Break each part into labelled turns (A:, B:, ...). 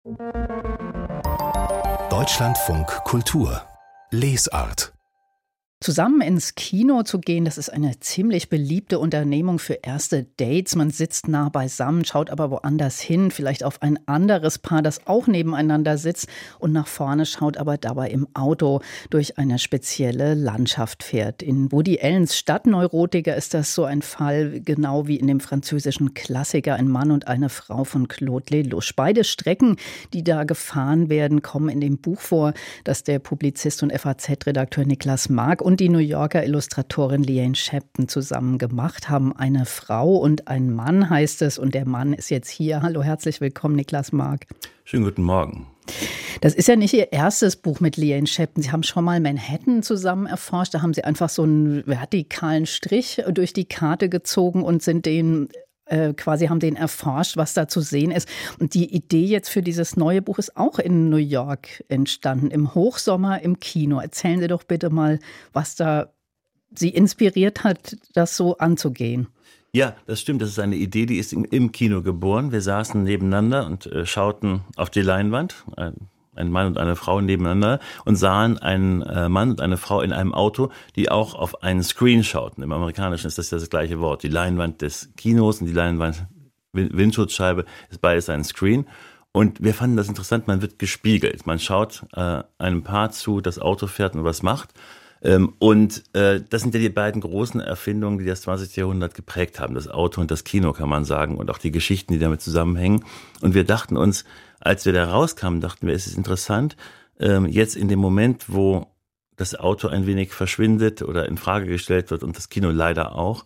A: Deutschlandfunk Kultur Lesart.
B: Zusammen ins Kino zu gehen, das ist eine ziemlich beliebte Unternehmung für erste Dates. Man sitzt nah beisammen, schaut aber woanders hin, vielleicht auf ein anderes Paar, das auch nebeneinander sitzt und nach vorne schaut, aber dabei im Auto durch eine spezielle Landschaft fährt. In Woody Allens Stadtneurotiker ist das so ein Fall, genau wie in dem französischen Klassiker Ein Mann und eine Frau von Claude Lelouch. Beide Strecken, die da gefahren werden, kommen in dem Buch vor, das der Publizist und FAZ-Redakteur Niklas Mark und die New Yorker Illustratorin Liane Shepton zusammen gemacht haben. Eine Frau und ein Mann heißt es und der Mann ist jetzt hier. Hallo, herzlich willkommen, Niklas Mark.
C: Schönen guten Morgen.
B: Das ist ja nicht Ihr erstes Buch mit Liane Shepton. Sie haben schon mal Manhattan zusammen erforscht. Da haben Sie einfach so einen vertikalen Strich durch die Karte gezogen und sind den haben den erforscht, was da zu sehen ist. Und die Idee jetzt für dieses neue Buch ist auch in New York entstanden, im Hochsommer im Kino. Erzählen Sie doch bitte mal, was da Sie inspiriert hat, das so anzugehen.
C: Ja, das stimmt. Das ist eine Idee, die ist im Kino geboren. Wir saßen nebeneinander und schauten auf die Leinwand. Ein Mann und eine Frau nebeneinander und sahen einen Mann und eine Frau in einem Auto, die auch auf einen Screen schauten. Im Amerikanischen ist das gleiche Wort. Die Leinwand des Kinos und die Leinwand Windschutzscheibe ist beides ein Screen. Und wir fanden das interessant, man wird gespiegelt. Man schaut einem Paar zu, das Auto fährt und was macht. Das sind ja die beiden großen Erfindungen, die das 20. Jahrhundert geprägt haben. Das Auto und das Kino, kann man sagen, und auch die Geschichten, die damit zusammenhängen. Und wir dachten uns, als wir da rauskamen, dachten wir, es ist interessant, jetzt in dem Moment, wo das Auto ein wenig verschwindet oder in Frage gestellt wird und das Kino leider auch,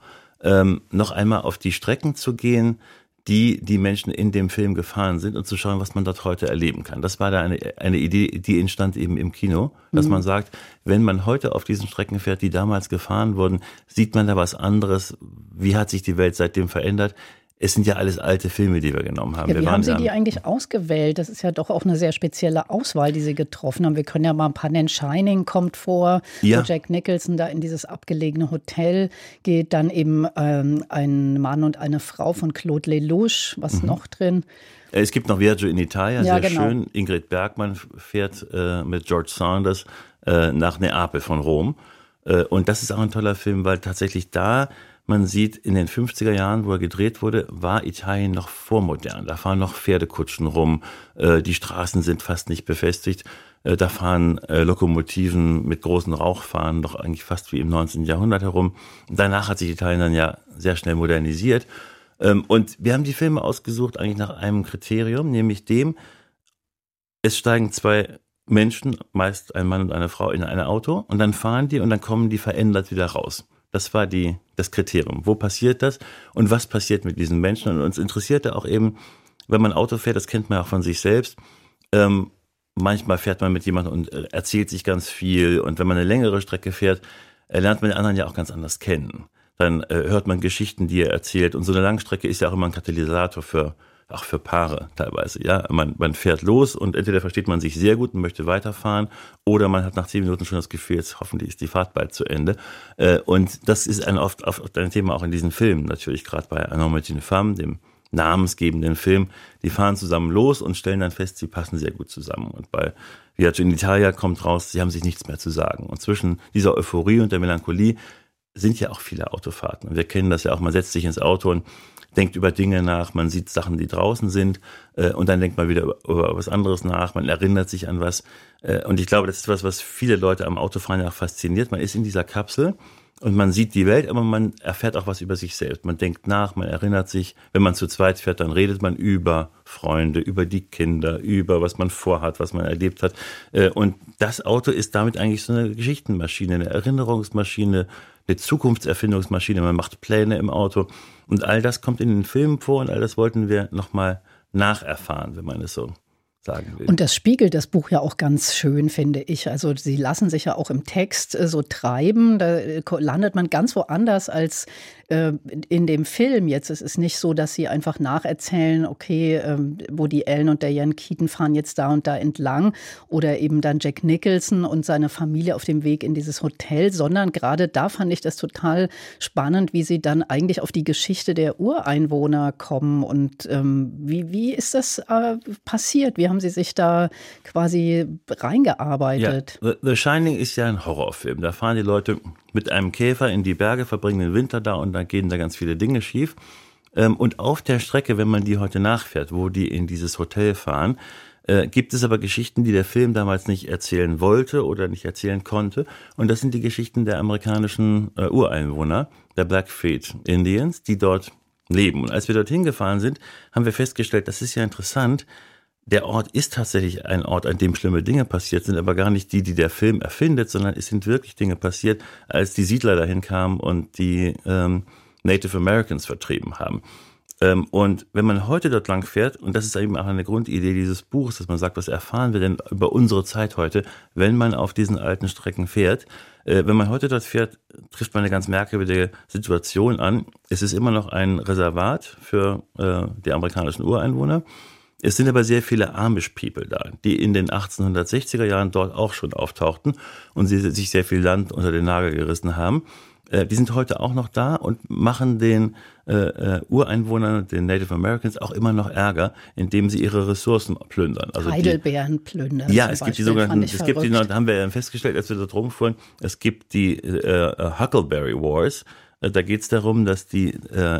C: noch einmal auf die Strecken zu gehen, die Menschen in dem Film gefahren sind und zu schauen, was man dort heute erleben kann. Das war da eine Idee, die entstand eben im Kino, dass man sagt, wenn man heute auf diesen Strecken fährt, die damals gefahren wurden, sieht man da was anderes. Wie hat sich die Welt seitdem verändert? Es sind ja alles alte Filme, die wir genommen haben.
B: Ja, wie haben Sie die eigentlich ausgewählt? Das ist ja doch auch eine sehr spezielle Auswahl, die Sie getroffen haben. Wir können ja mal ein paar nennen. Shining kommt vor, wo Jack Nicholson da in dieses abgelegene Hotel geht. Dann eben ein Mann und eine Frau von Claude Lelouch. Was noch drin?
C: Es gibt noch Viaggio in Italia, sehr
B: genau.
C: Schön. Ingrid Bergman fährt mit George Saunders nach Neapel von Rom. Und das ist auch ein toller Film, weil tatsächlich man sieht, in den 50er Jahren, wo er gedreht wurde, war Italien noch vormodern. Da fahren noch Pferdekutschen rum, die Straßen sind fast nicht befestigt. Da fahren Lokomotiven mit großen Rauchfahnen noch eigentlich fast wie im 19. Jahrhundert herum. Danach hat sich Italien dann ja sehr schnell modernisiert. Und wir haben die Filme ausgesucht eigentlich nach einem Kriterium, nämlich dem, es steigen zwei Menschen, meist ein Mann und eine Frau, in ein Auto und dann fahren die und dann kommen die verändert wieder raus. Das war das Kriterium. Wo passiert das und was passiert mit diesen Menschen? Und uns interessierte auch eben, wenn man Auto fährt, das kennt man auch von sich selbst, manchmal fährt man mit jemandem und erzählt sich ganz viel. Und wenn man eine längere Strecke fährt, lernt man den anderen ja auch ganz anders kennen. Dann hört man Geschichten, die er erzählt. Und so eine Langstrecke ist ja auch immer ein Katalysator für Paare teilweise. Ja, man fährt los und entweder versteht man sich sehr gut und möchte weiterfahren oder man hat nach 10 Minuten schon das Gefühl, jetzt hoffentlich ist die Fahrt bald zu Ende. Und das ist oft ein Thema auch in diesen Filmen, natürlich gerade bei Un homme et une femme, dem namensgebenden Film. Die fahren zusammen los und stellen dann fest, sie passen sehr gut zusammen. Und bei Viaggio in Italia kommt raus, sie haben sich nichts mehr zu sagen. Und zwischen dieser Euphorie und der Melancholie sind ja auch viele Autofahrten. Und wir kennen das ja auch, man setzt sich ins Auto und denkt über Dinge nach, man sieht Sachen, die draußen sind und dann denkt man wieder über was anderes nach, man erinnert sich an was. Und ich glaube, das ist was viele Leute am Autofahren ja auch fasziniert. Man ist in dieser Kapsel und man sieht die Welt, aber man erfährt auch was über sich selbst. Man denkt nach, man erinnert sich. Wenn man zu zweit fährt, dann redet man über Freunde, über die Kinder, über was man vorhat, was man erlebt hat. Und das Auto ist damit eigentlich so eine Geschichtenmaschine, eine Erinnerungsmaschine, eine Zukunftserfindungsmaschine. Man macht Pläne im Auto. Und all das kommt in den Filmen vor und all das wollten wir nochmal nacherfahren, wenn man es so sagen will.
B: Und das spiegelt das Buch ja auch ganz schön, finde ich. Also Sie lassen sich ja auch im Text so treiben. Da landet man ganz woanders als in dem Film jetzt. Es ist nicht so, dass Sie einfach nacherzählen, okay, Woody Allen und Diane Keaton fahren jetzt da und da entlang oder eben dann Jack Nicholson und seine Familie auf dem Weg in dieses Hotel, sondern gerade da fand ich das total spannend, wie Sie dann eigentlich auf die Geschichte der Ureinwohner kommen und wie ist das passiert? Wie haben Sie sich da quasi reingearbeitet?
C: Ja, The Shining ist ja ein Horrorfilm. Da fahren die Leute mit einem Käfer in die Berge, verbringen den Winter da und dann gehen da ganz viele Dinge schief. Und auf der Strecke, wenn man die heute nachfährt, wo die in dieses Hotel fahren, gibt es aber Geschichten, die der Film damals nicht erzählen wollte oder nicht erzählen konnte. Und das sind die Geschichten der amerikanischen Ureinwohner, der Blackfeet Indians, die dort leben. Und als wir dorthin gefahren sind, haben wir festgestellt, das ist ja interessant, der Ort ist tatsächlich ein Ort, an dem schlimme Dinge passiert sind, aber gar nicht die der Film erfindet, sondern es sind wirklich Dinge passiert, als die Siedler dahin kamen und die Native Americans vertrieben haben. Und wenn man heute dort lang fährt, und das ist eben auch eine Grundidee dieses Buches, dass man sagt, was erfahren wir denn über unsere Zeit heute, wenn man auf diesen alten Strecken fährt. Wenn man heute dort fährt, trifft man eine ganz merkwürdige Situation an. Es ist immer noch ein Reservat für die amerikanischen Ureinwohner. Es sind aber sehr viele Amish-People da, die in den 1860er Jahren dort auch schon auftauchten und sie sich sehr viel Land unter den Nagel gerissen haben. Die sind heute auch noch da und machen den Ureinwohnern, den Native Americans, auch immer noch Ärger, indem sie ihre Ressourcen plündern. Also
B: Heidelbeeren plündern.
C: Ja, es gibt die sogenannten, da haben wir ja festgestellt, als wir dort rumfuhren, es gibt die Huckleberry Wars. Da geht es darum, dass die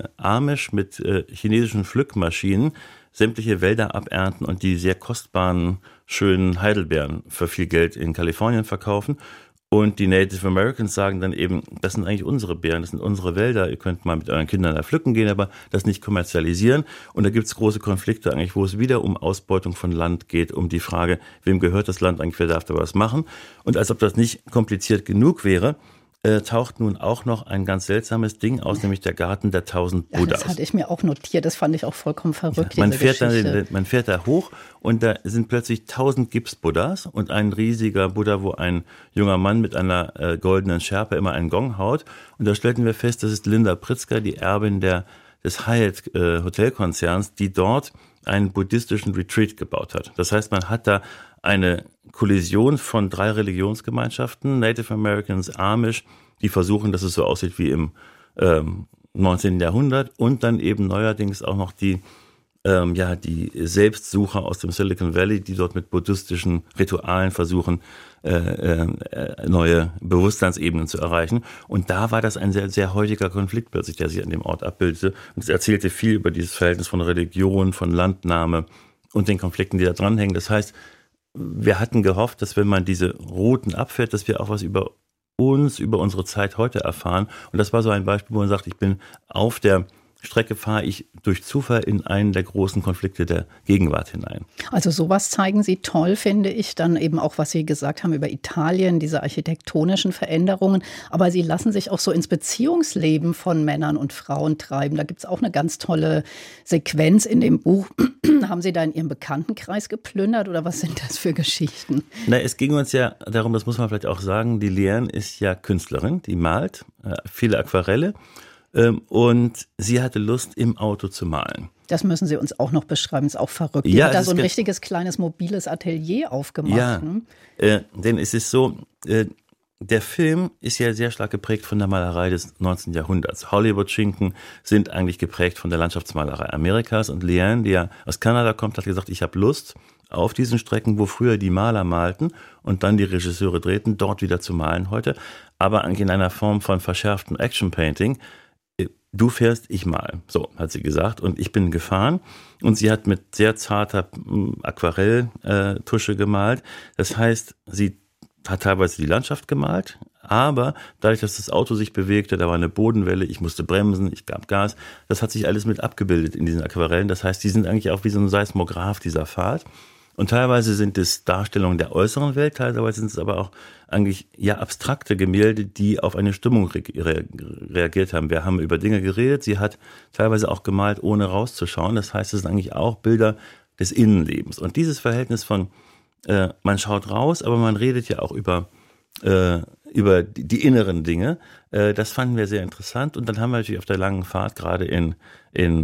C: Amish mit chinesischen Pflückmaschinen sämtliche Wälder abernten und die sehr kostbaren, schönen Heidelbeeren für viel Geld in Kalifornien verkaufen. Und die Native Americans sagen dann eben, das sind eigentlich unsere Beeren, das sind unsere Wälder, ihr könnt mal mit euren Kindern da pflücken gehen, aber das nicht kommerzialisieren. Und da gibt's große Konflikte eigentlich, wo es wieder um Ausbeutung von Land geht, um die Frage, wem gehört das Land eigentlich, wer darf da was machen. Und als ob das nicht kompliziert genug wäre, taucht nun auch noch ein ganz seltsames Ding aus, nämlich der Garten der 1000 Buddhas.
B: Das hatte ich mir auch notiert, das fand ich auch vollkommen verrückt.
C: Ja, man fährt da hoch und da sind plötzlich 1000 Gips-Buddhas und ein riesiger Buddha, wo ein junger Mann mit einer goldenen Schärpe immer einen Gong haut. Und da stellten wir fest, das ist Linda Pritzker, die Erbin des Hyatt Hotelkonzerns, die dort einen buddhistischen Retreat gebaut hat. Das heißt, man hat da eine Kollision von 3 Religionsgemeinschaften, Native Americans, Amish, die versuchen, dass es so aussieht wie im 19. Jahrhundert und dann eben neuerdings auch noch die Selbstsucher aus dem Silicon Valley, die dort mit buddhistischen Ritualen versuchen, neue Bewusstseinsebenen zu erreichen. Und da war das ein sehr, sehr heutiger Konflikt plötzlich, der sich an dem Ort abbildete. Und es erzählte viel über dieses Verhältnis von Religion, von Landnahme und den Konflikten, die da dranhängen. Das heißt, wir hatten gehofft, dass wenn man diese Routen abfährt, dass wir auch was über uns, über unsere Zeit heute erfahren. Und das war so ein Beispiel, wo man sagt, ich bin auf der Strecke, fahre ich durch Zufall in einen der großen Konflikte der Gegenwart hinein.
B: Also sowas zeigen Sie toll, finde ich. Dann eben auch, was Sie gesagt haben über Italien, diese architektonischen Veränderungen. Aber Sie lassen sich auch so ins Beziehungsleben von Männern und Frauen treiben. Da gibt es auch eine ganz tolle Sequenz in dem Buch. Haben Sie da in Ihrem Bekanntenkreis geplündert oder was sind das für Geschichten?
C: Na, es ging uns ja darum, das muss man vielleicht auch sagen, die Liane ist ja Künstlerin, die malt viele Aquarelle. Und sie hatte Lust, im Auto zu malen.
B: Das müssen Sie uns auch noch beschreiben, ist auch verrückt. Die hat da so ein richtiges kleines mobiles Atelier aufgemacht.
C: Ja, denn es ist so, der Film ist ja sehr stark geprägt von der Malerei des 19. Jahrhunderts. Hollywood-Schinken sind eigentlich geprägt von der Landschaftsmalerei Amerikas. Und Liane, die ja aus Kanada kommt, hat gesagt, ich habe Lust, auf diesen Strecken, wo früher die Maler malten und dann die Regisseure drehten, dort wieder zu malen heute. Aber eigentlich in einer Form von verschärftem Action-Painting. Du fährst, ich mal. So, hat sie gesagt. Und ich bin gefahren. Und sie hat mit sehr zarter Aquarelltusche gemalt. Das heißt, sie hat teilweise die Landschaft gemalt. Aber dadurch, dass das Auto sich bewegte, da war eine Bodenwelle, ich musste bremsen, ich gab Gas. Das hat sich alles mit abgebildet in diesen Aquarellen. Das heißt, die sind eigentlich auch wie so ein Seismograph dieser Fahrt. Und teilweise sind es Darstellungen der äußeren Welt, teilweise sind es aber auch eigentlich ja abstrakte Gemälde, die auf eine Stimmung reagiert haben. Wir haben über Dinge geredet, sie hat teilweise auch gemalt, ohne rauszuschauen. Das heißt, es sind eigentlich auch Bilder des Innenlebens. Und dieses Verhältnis von, man schaut raus, aber man redet ja auch über die inneren Dinge, das fanden wir sehr interessant. Und dann haben wir natürlich auf der langen Fahrt, gerade in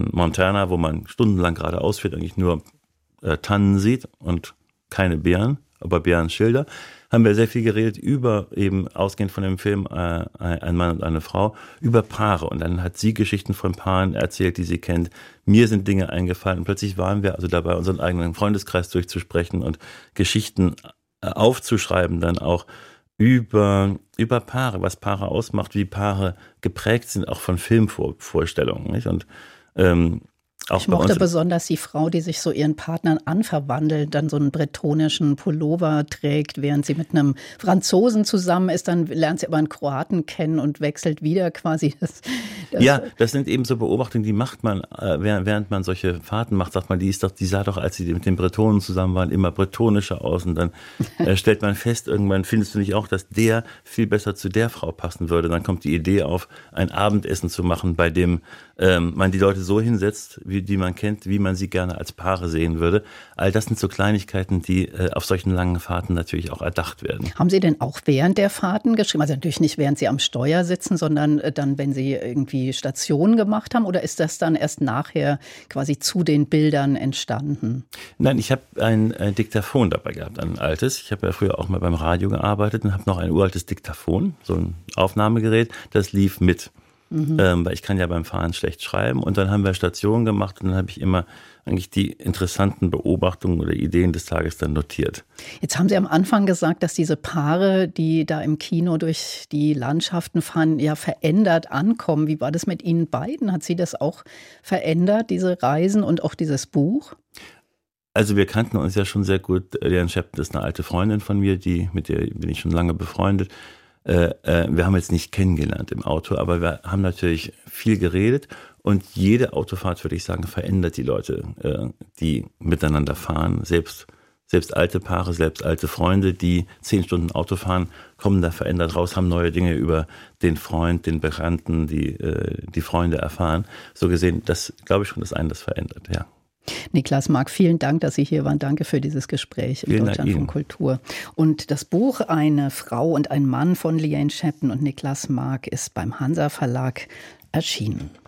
C: Montana, wo man stundenlang geradeaus fährt, eigentlich nur Tannen sieht und keine Beeren, über Bären Schilder, haben wir sehr viel geredet über, eben ausgehend von dem Film Ein Mann und eine Frau, über Paare. Und dann hat sie Geschichten von Paaren erzählt, die sie kennt. Mir sind Dinge eingefallen und plötzlich waren wir also dabei, unseren eigenen Freundeskreis durchzusprechen und Geschichten aufzuschreiben, dann auch über Paare, was Paare ausmacht, wie Paare geprägt sind, auch von Filmvorstellungen. Nicht? Und auch
B: ich mochte besonders die Frau, die sich so ihren Partnern anverwandelt, dann so einen bretonischen Pullover trägt, während sie mit einem Franzosen zusammen ist. Dann lernt sie aber einen Kroaten kennen und wechselt wieder quasi.
C: Das sind eben so Beobachtungen, die macht man, während man solche Fahrten macht, sagt man, die sah doch, als sie mit den Bretonen zusammen waren, immer bretonischer aus. Und dann stellt man fest, irgendwann findest du nicht auch, dass der viel besser zu der Frau passen würde. Dann kommt die Idee auf, ein Abendessen zu machen, bei dem man die Leute so hinsetzt, wie die man kennt, wie man sie gerne als Paare sehen würde. All das sind so Kleinigkeiten, die auf solchen langen Fahrten natürlich auch erdacht werden.
B: Haben Sie denn auch während der Fahrten geschrieben? Also natürlich nicht, während Sie am Steuer sitzen, sondern dann, wenn Sie irgendwie Stationen gemacht haben? Oder ist das dann erst nachher quasi zu den Bildern entstanden?
C: Nein, ich habe ein Diktaphon dabei gehabt, ein altes. Ich habe ja früher auch mal beim Radio gearbeitet und habe noch ein uraltes Diktaphon, so ein Aufnahmegerät, das lief mit. Weil ich kann ja beim Fahren schlecht schreiben. Und dann haben wir Stationen gemacht und dann habe ich immer eigentlich die interessanten Beobachtungen oder Ideen des Tages dann notiert.
B: Jetzt haben Sie am Anfang gesagt, dass diese Paare, die da im Kino durch die Landschaften fahren, ja verändert ankommen. Wie war das mit Ihnen beiden? Hat Sie das auch verändert, diese Reisen und auch dieses Buch?
C: Also wir kannten uns ja schon sehr gut. Liane Shepton ist eine alte Freundin von mir, mit der bin ich schon lange befreundet. Wir haben jetzt nicht kennengelernt im Auto, aber wir haben natürlich viel geredet und jede Autofahrt, würde ich sagen, verändert die Leute, die miteinander fahren. Selbst alte Paare, selbst alte Freunde, die 10 Stunden Auto fahren, kommen da verändert raus, haben neue Dinge über den Freund, den Bekannten, die Freunde erfahren. So gesehen, das glaube ich schon, dass einen das verändert, ja.
B: Niklas Mark, vielen Dank, dass Sie hier waren. Danke für dieses Gespräch im Deutschlandfunk Kultur. Und das Buch Eine Frau und ein Mann von Liane Shepton und Niklas Mark ist beim Hansa Verlag erschienen.